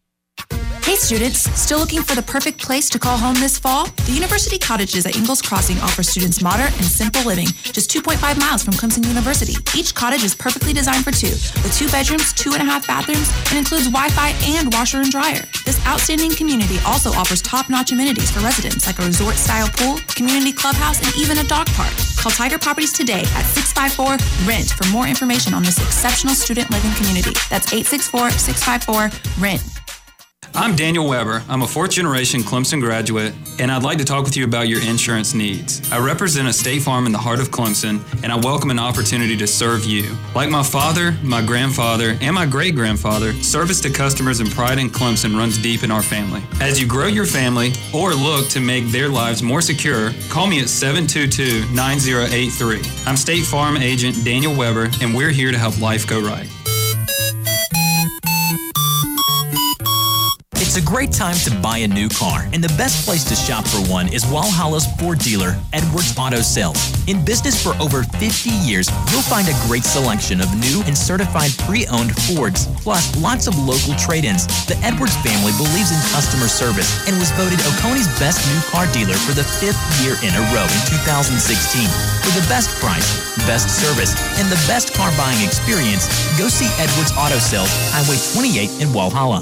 Hey students, still looking for the perfect place to call home this fall? The University Cottages at Ingalls Crossing offer students modern and simple living, just two point five miles from Clemson University. Each cottage is perfectly designed for two, with two bedrooms, two and a half bathrooms, and includes Wi-Fi and washer and dryer. This outstanding community also offers top-notch amenities for residents like a resort-style pool, community clubhouse, and even a dog park. Call Tiger Properties today at six five four, R E N T for more information on this exceptional student living community. That's eight six four, six five four, R E N T. I'm Daniel Weber. I'm a fourth-generation Clemson graduate, and I'd like to talk with you about your insurance needs. I represent a state farm in the heart of Clemson, and I welcome an opportunity to serve you. Like my father, my grandfather, and my great-grandfather, service to customers and pride in Clemson runs deep in our family. As you grow your family or look to make their lives more secure, call me at seven two two, nine zero eight three. I'm State Farm Agent Daniel Weber, and we're here to help life go right. It's It's a great time to buy a new car, and the best place to shop for one is Walhalla's Ford dealer, Edwards Auto Sales. In business for over fifty years, you'll find a great selection of new and certified pre-owned Fords, plus lots of local trade-ins. The Edwards family believes in customer service and was voted Oconee's best new car dealer for the fifth year in a row in two thousand sixteen. For the best price, best service, and the best car buying experience, go see Edwards Auto Sales, Highway twenty-eight in Walhalla.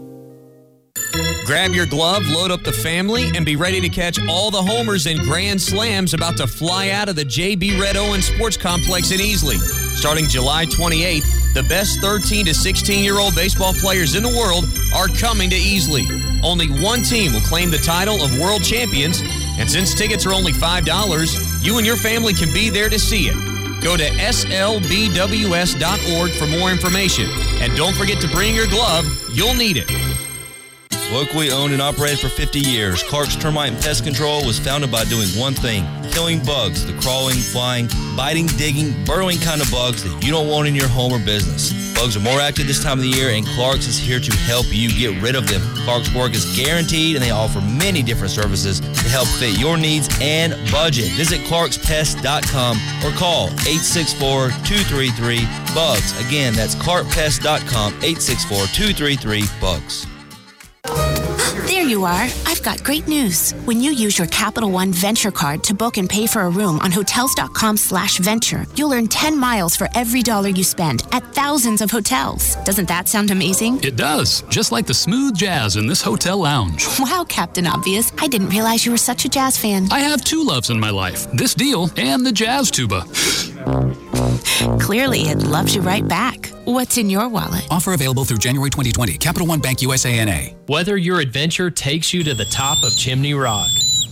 Grab your glove, load up the family, and be ready to catch all the homers and grand slams about to fly out of the J B Red Owen Sports Complex in Easley. Starting July twenty-eighth, the best thirteen to sixteen-year-old baseball players in the world are coming to Easley. Only one team will claim the title of world champions, and since tickets are only five dollars, you and your family can be there to see it. Go to S L B W S dot org for more information. And don't forget to bring your glove. You'll need it. Locally owned and operated for fifty years, Clark's Termite and Pest Control was founded by doing one thing: killing bugs, the crawling, flying, biting, digging, burrowing kind of bugs that you don't want in your home or business. Bugs are more active this time of the year, and Clark's is here to help you get rid of them. Clark's work is guaranteed, and they offer many different services to help fit your needs and budget. Visit clarks pest dot com or call eight six four, two three three, bugs. Again, that's clark pest dot com, eight six four, two three three, bugs. There you are. I've got great news. When you use your Capital One Venture Card to book and pay for a room on hotels.com slash venture, you'll earn ten miles for every dollar you spend at thousands of hotels. Doesn't that sound amazing? It does. Just like the smooth jazz in this hotel lounge. Wow, Captain Obvious. I didn't realize you were such a jazz fan. I have two loves in my life. This deal and the jazz tuba. Clearly, it loves you right back. What's in your wallet? Offer available through January twenty twenty. Capital One Bank U S A N A. Whether your adventure takes you to the top of Chimney Rock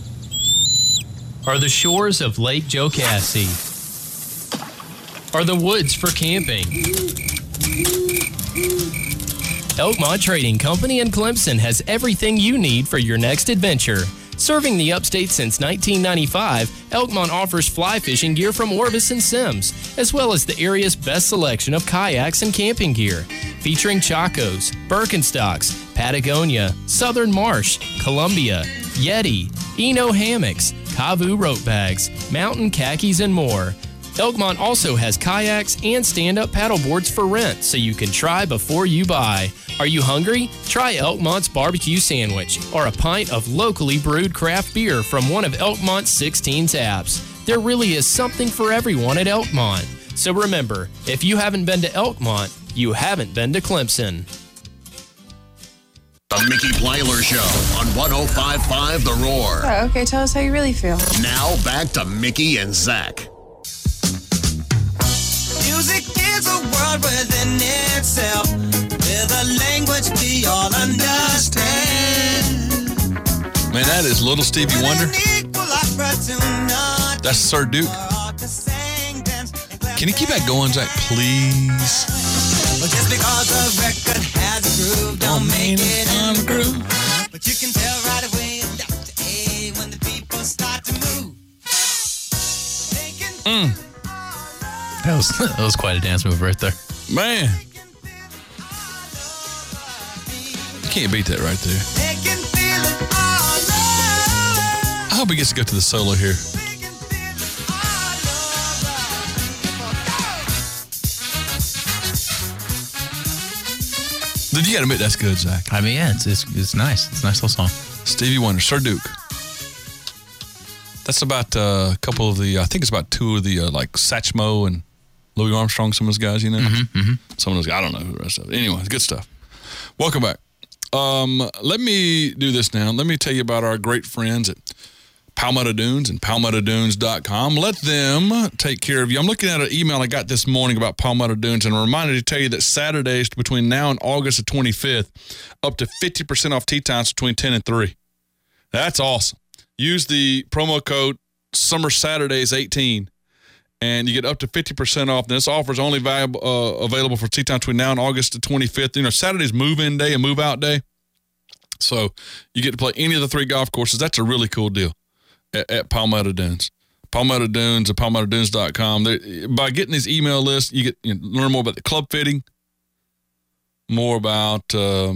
or the shores of Lake Jocassee or the woods for camping, Elkmont Trading Company in Clemson has everything you need for your next adventure. Serving the upstate since nineteen ninety-five, Elkmont offers fly fishing gear from Orvis and Sims, as well as the area's best selection of kayaks and camping gear, featuring Chacos, Birkenstocks, Patagonia, Southern Marsh, Columbia, Yeti, Eno hammocks, Kavu rope bags, mountain khakis, and more. Elkmont also has kayaks and stand-up paddleboards for rent, so you can try before you buy. Are you hungry? Try Elkmont's barbecue sandwich or a pint of locally brewed craft beer from one of Elkmont's sixteen taps. There really is something for everyone at Elkmont. So remember, if you haven't been to Elkmont, you haven't been to Clemson. The Mickey Plyler Show on one oh five point five The Roar. Oh, okay, tell us how you really feel. Now back to Mickey and Zach. Music is a world within itself, with a language we all understand. Man, that is Little Stevie Wonder. That's Sir Duke. Can you keep that going, Zach, please? Well, just because a record has a groove, don't make it ungroove. But you can tell right away in Doctor A when the people start to move. Mm. That was, that was quite a dance move right there. Man. You can't beat that right there. I hope he gets to go to the solo here. Did you got to admit that's good, Zach? I mean, yeah, it's, it's it's nice. It's a nice little song. Stevie Wonder, Sir Duke. That's about uh, a couple of the, I think it's about two of the, uh, like Satchmo and Louis Armstrong, some of those guys, you know? Mm-hmm, mm-hmm. Some of those guys, I don't know who the rest of it. Anyway, good stuff. Welcome back. Um, let me do this now. Let me tell you about our great friends at Palmetto Dunes and palmetto dunes dot com. Let them take care of you. I'm looking at an email I got this morning about Palmetto Dunes, and I'm reminded to tell you that Saturdays between now and August the twenty-fifth, up to fifty percent off tee times between ten and three. That's awesome. Use the promo code Summer Saturdays eighteen, and you get up to fifty percent off. This offer is only valuable, uh, available for tee time between now and August the twenty-fifth. You know, Saturday's move-in day and move-out day. So you get to play any of the three golf courses. That's a really cool deal at, at Palmetto Dunes. Palmetto Dunes at palmetto dunes dot com. They, by getting this email list, you get you know, learn more about the club fitting, more about um,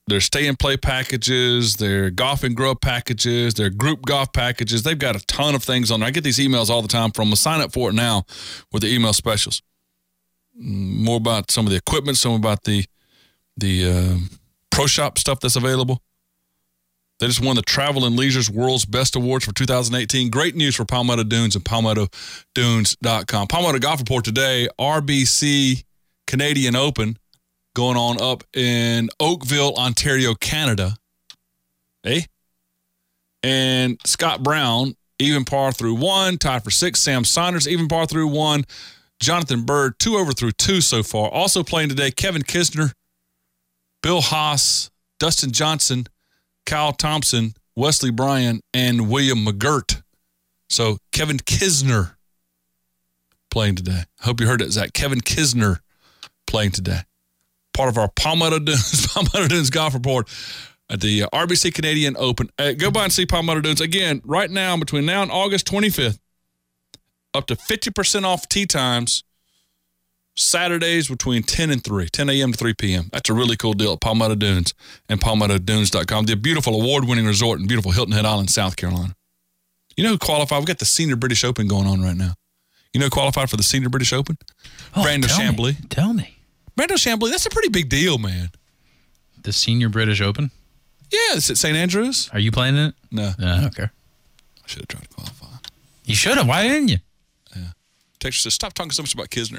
their stay and play packages, their golf and grub packages, their group golf packages. They've got a ton of things on there. I get these emails all the time from them. Sign up for it now with the email specials. More about some of the equipment, some about the the uh, Pro Shop stuff that's available. They just won the Travel and Leisure's World's Best Awards for two thousand eighteen. Great news for Palmetto Dunes and palmetto dunes dot com. Palmetto Golf Report today, R B C Canadian Open going on up in Oakville, Ontario, Canada. Eh? And Scott Brown, even par through one, tied for six. Sam Saunders, even par through one. Jonathan Bird, two over through two so far. Also playing today, Kevin Kisner, Bill Haas, Dustin Johnson, Kyle Thompson, Wesley Bryan, and William McGirt. So Kevin Kisner playing today. Hope you heard it, Zach. Kevin Kisner playing today. Part of our Palmetto Dunes, Palmetto Dunes Golf Report at the R B C Canadian Open. Uh, go by and see Palmetto Dunes. Again, right now, between now and August twenty-fifth, up to fifty percent off tee times, Saturdays between ten and three, ten a.m. to three p.m. That's a really cool deal at Palmetto Dunes and palmetto dunes dot com. The beautiful award-winning resort in beautiful Hilton Head Island, South Carolina. You know who qualified? We've got the Senior British Open going on right now. You know who qualified for the Senior British Open? Oh, Brandon tell Chambly. Me. Tell me. Brandon Chambly, that's a pretty big deal, man. The Senior British Open? Yeah, it's at Saint Andrews. Are you playing in it? No. No, I don't care. I should have tried to qualify. You should have. Why didn't you? Texas says, stop talking so much about Kisner.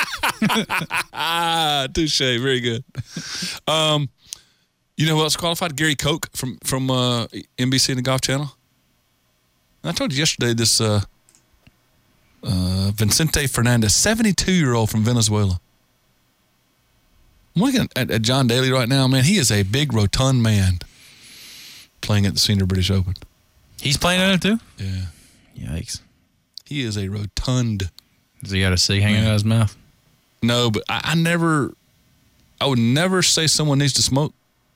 Touche. Very good. Um, you know who else qualified? Gary Koch from, from uh, N B C and the Golf Channel. I told you yesterday this uh, uh, Vicente Fernandez, seventy-two-year-old from Venezuela. I'm looking at, at John Daly right now, man. He is a big, rotund man playing at the Senior British Open. He's playing in it too? Yeah. Yikes. He is a rotund. Does he got a C hanging out of his mouth? No, but I, I never, I would never say someone needs to smoke.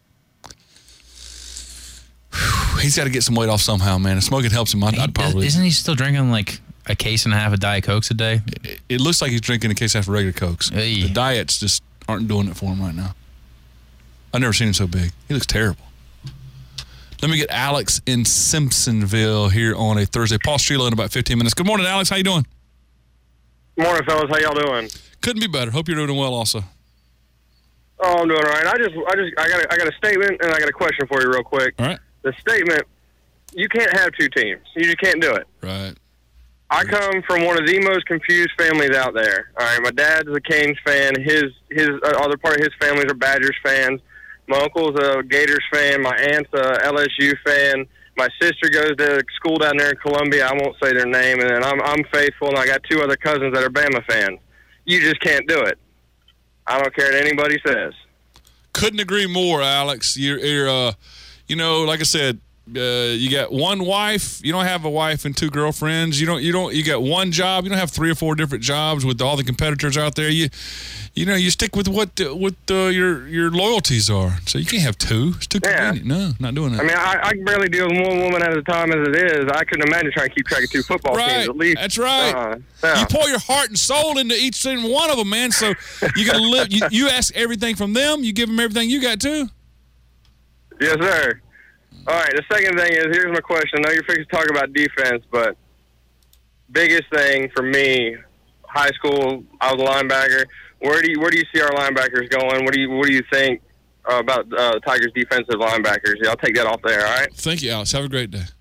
Whew, he's got to get some weight off somehow, man. If smoking helps him, I'd, I'd probably. Isn't he still drinking like a case and a half of Diet Cokes a day? It, it looks like he's drinking a case and a half of regular Cokes. Hey. The diets just aren't doing it for him right now. I've never seen him so big. He looks terrible. Let me get Alex in Simpsonville here on a Thursday. Paul Strelo in about fifteen minutes. Good morning, Alex. How you doing? Good morning, fellas. How y'all doing? Couldn't be better. Hope you're doing well also. Oh, I'm doing all right. I just, I just, I got, a, I got a statement and I got a question for you, real quick. All right. The statement: you can't have two teams. You just can't do it. Right. I come from one of the most confused families out there. All right, my dad's a Canes fan. His, his uh, other part of his family are Badgers fans. My uncle's a Gators fan. My aunt's a L S U fan. My sister goes to school down there in Columbia. I won't say their name. And then I'm I'm faithful, and I got two other cousins that are Bama fans. You just can't do it. I don't care what anybody says. Couldn't agree more, Alex. You're, you're uh, you know, like I said, uh, you got one wife. You don't have a wife and two girlfriends. You don't. You don't. You got one job. You don't have three or four different jobs with all the competitors out there. You. You know, you stick with what uh, what uh, your your loyalties are. So you can't have two. It's too convenient. Yeah. No, not doing that. I mean, I, I can barely deal with one woman at a time as it is. I couldn't imagine trying to keep track of two football right. teams at least. That's right. Uh, yeah. You pour your heart and soul into each and one of them, man. So you got to live. You, you ask everything from them. You give them everything you got too. Yes, sir. All right. The second thing is, here's my question. I know you're fixing to talk about defense, but biggest thing for me, high school, I was a linebacker. Where do you where do you see our linebackers going? What do you what do you think uh, about uh, Tigers' defensive linebackers? Yeah, I'll take that off there. All right. Thank you, Alex. Have a great day.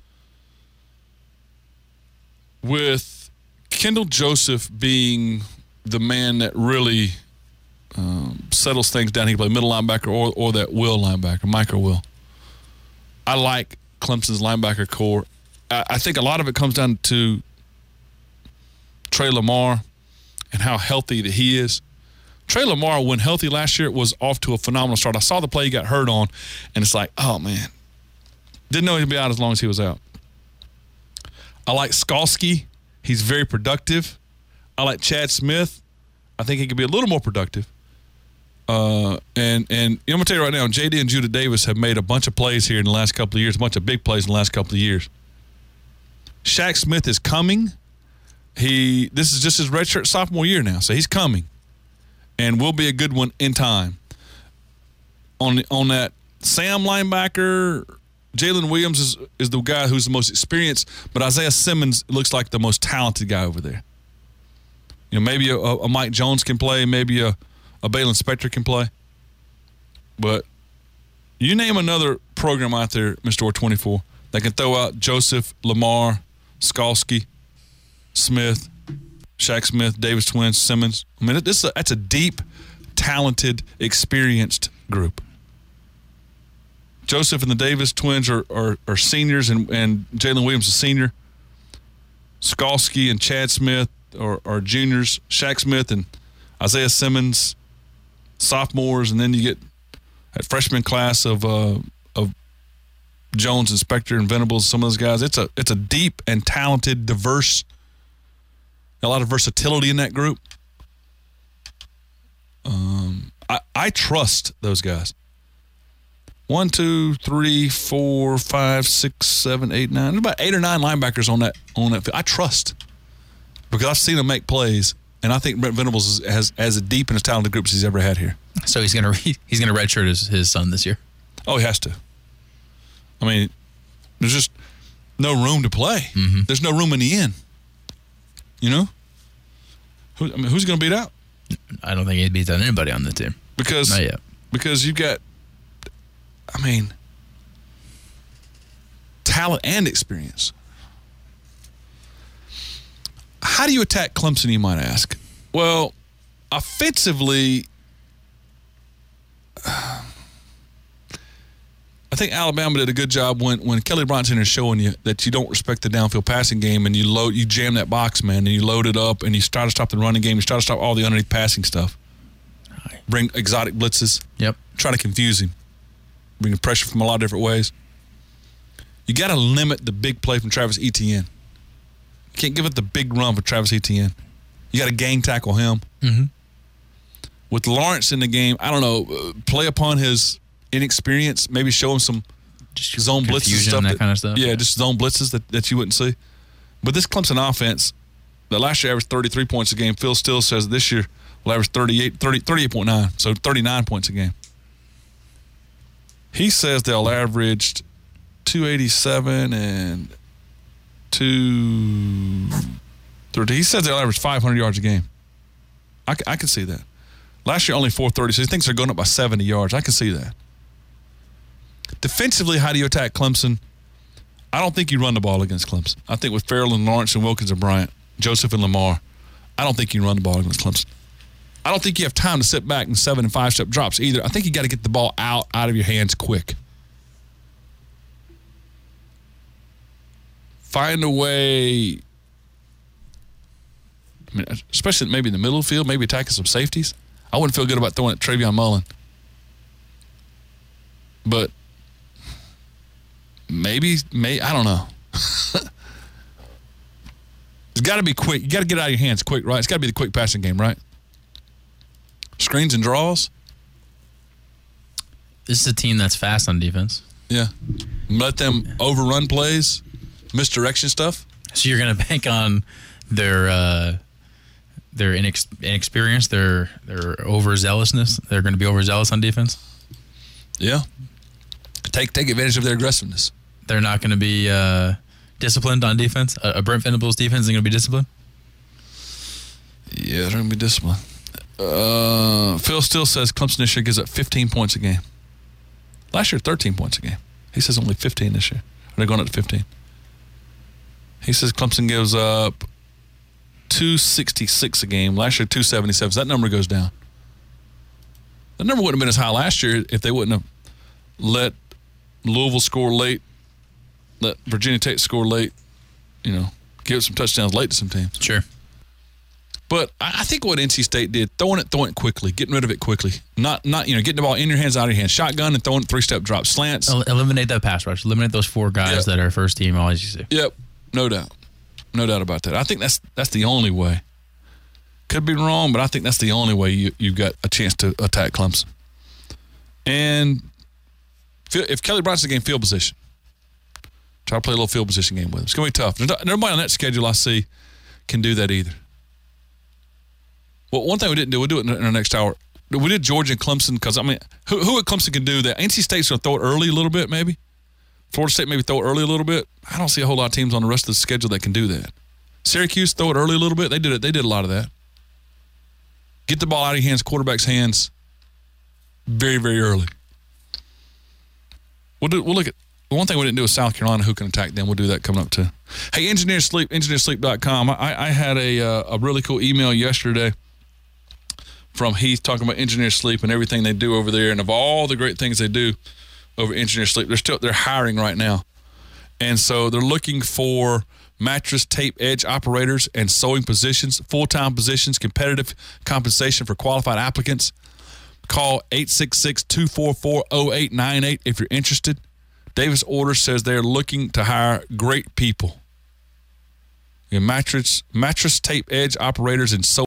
With Kendall Joseph being the man that really um, settles things down, he can play middle linebacker or or that will linebacker, Micah Will. I like Clemson's linebacker core. I, I think a lot of it comes down to Trey Lamar and how healthy that he is. Trey Lamar, when healthy last year, was off to a phenomenal start. I saw the play he got hurt on, and it's like, oh, man. Didn't know he'd be out as long as he was out. I like Skalski. He's very productive. I like Chad Smith. I think he could be a little more productive. Uh, and and I'm going to tell you right now, J D and Judah Davis have made a bunch of plays here in the last couple of years, a bunch of big plays in the last couple of years. Shaq Smith is coming. He this is just his redshirt sophomore year now, so he's coming, and will be a good one in time. On on that Sam linebacker. Jalen Williams is, is the guy who's the most experienced, but Isaiah Simmons looks like the most talented guy over there. You know, maybe a, a Mike Jones can play, maybe a, a Balin Spector can play. But you name another program out there, Mister four twenty-four, that can throw out Joseph, Lamar, Skalski, Smith, Shaq Smith, Davis Twins, Simmons. I mean, this is a, that's a deep, talented, experienced group. Joseph and the Davis twins are, are, are seniors, and, and Jalen Williams is a senior. Skalski and Chad Smith are, are juniors. Shaq Smith and Isaiah Simmons, sophomores, and then you get that freshman class of uh, of Jones and Spector and Venables, some of those guys. It's a it's a deep and talented, diverse, a lot of versatility in that group. Um, I, I trust those guys. One, two, three, four, five, six, seven, eight, nine. There's about eight or nine linebackers on that on that field. I trust because I've seen them make plays, and I think Brent Venables is, has as a deep and as talented group as he's ever had here. So he's gonna he's gonna redshirt his, his son this year. Oh, he has to. I mean, there's just no room to play. Mm-hmm. There's no room in the end. You know, Who, I mean, who's going to beat out? I don't think he'd beat out anybody on the team because not yet. Because you've got. I mean, talent and experience. How do you attack Clemson, you might ask? Well, offensively, uh, I think Alabama did a good job when, when Kelly Bronson is showing you that you don't respect the downfield passing game and you load, you jam that box, man, and you load it up and you try to stop the running game, you try to stop all the underneath passing stuff. Bring exotic blitzes. Yep. Try to confuse him. Bringing pressure from a lot of different ways. You got to limit the big play from Travis Etienne. You can't give it the big run for Travis Etienne. You got to gang tackle him. Mm-hmm. With Lawrence in the game, I don't know, uh, play upon his inexperience, maybe show him some just zone blitzes and stuff. That, that kind of stuff. Yeah, yeah, just zone blitzes that, that you wouldn't see. But this Clemson offense, that last year averaged thirty-three points a game. Phil Steele says this year will average thirty-eight, thirty, thirty-eight point nine, so thirty-nine points a game. He says they'll average two eighty-seven and two thirty. He says they'll average five hundred yards a game. I, I can see that. Last year only four thirty, so he thinks they're going up by seventy yards. I can see that. Defensively, how do you attack Clemson? I don't think you run the ball against Clemson. I think with Farrell and Lawrence and Wilkins and Bryant, Joseph and Lamar, I don't think you run the ball against Clemson. I don't think you have time to sit back and seven and five step drops either. I think you got to get the ball out out of your hands quick. Find a way, I mean, especially maybe in the middle of the field, maybe attacking some safeties. I wouldn't feel good about throwing at Travion Mullen. But maybe, may I don't know. It's got to be quick. You got to get it out of your hands quick, right? It's got to be the quick passing game, right? Screens and draws. This is a team that's fast on defense. Yeah. Let them overrun plays, misdirection stuff. So you're going to bank on their uh, their inex- inexperience, their their overzealousness. They're going to be overzealous on defense. Yeah. Take take advantage of their aggressiveness. They're not going to be uh, disciplined on defense. A, a Brent Venables defense is going to be disciplined. Yeah, they're going to be disciplined. Uh, Phil Steele says Clemson this year gives up fifteen points a game. Last year, thirteen points a game. He says only fifteen this year. They're going up to fifteen. He says Clemson gives up two sixty-six a game. Last year, two seventy-seven. So that number goes down. That number wouldn't have been as high last year if they wouldn't have let Louisville score late, let Virginia Tech score late, you know, give some touchdowns late to some teams. Sure. But I think what N C State did, throwing it, throwing it quickly, getting rid of it quickly. Not, not you know, getting the ball in your hands, out of your hands. Shotgun and throwing three-step drop. Slants. El- eliminate that pass rush. Eliminate those four guys yep. that are first team always you see. Yep. No doubt. No doubt about that. I think that's that's the only way. Could be wrong, but I think that's the only way you, you've got a chance to attack Clemson. And if Kelly Bronson's game field position, try to play a little field position game with him. It's going to be tough. Nobody on that schedule I see can do that either. Well, one thing we didn't do, we'll do it in our next hour. we did Georgia and Clemson because, I mean, who, who at Clemson can do that? N C State's going to throw it early a little bit, maybe. Florida State maybe throw it early a little bit. I don't see a whole lot of teams on the rest of the schedule that can do that. Syracuse, throw it early a little bit. They did it. They did a lot of that. Get the ball out of your hands, quarterback's hands, very, very early. We'll do. We'll look at the one thing we didn't do is South Carolina. Who can attack them? We'll do that coming up too. Hey, Engineer Sleep, engineer sleep dot com. I, I had a uh, a really cool email yesterday from Heath talking about Engineer Sleep and everything they do over there, and of all the great things they do over Engineer Sleep. They're still they're hiring right now, and so they're looking for mattress tape edge operators and sewing positions, full-time positions, competitive compensation for qualified applicants. Call eight six six, two four four, zero eight nine eight if you're interested. Davis Orders says they're looking to hire great people. Your mattress mattress tape edge operators and sewing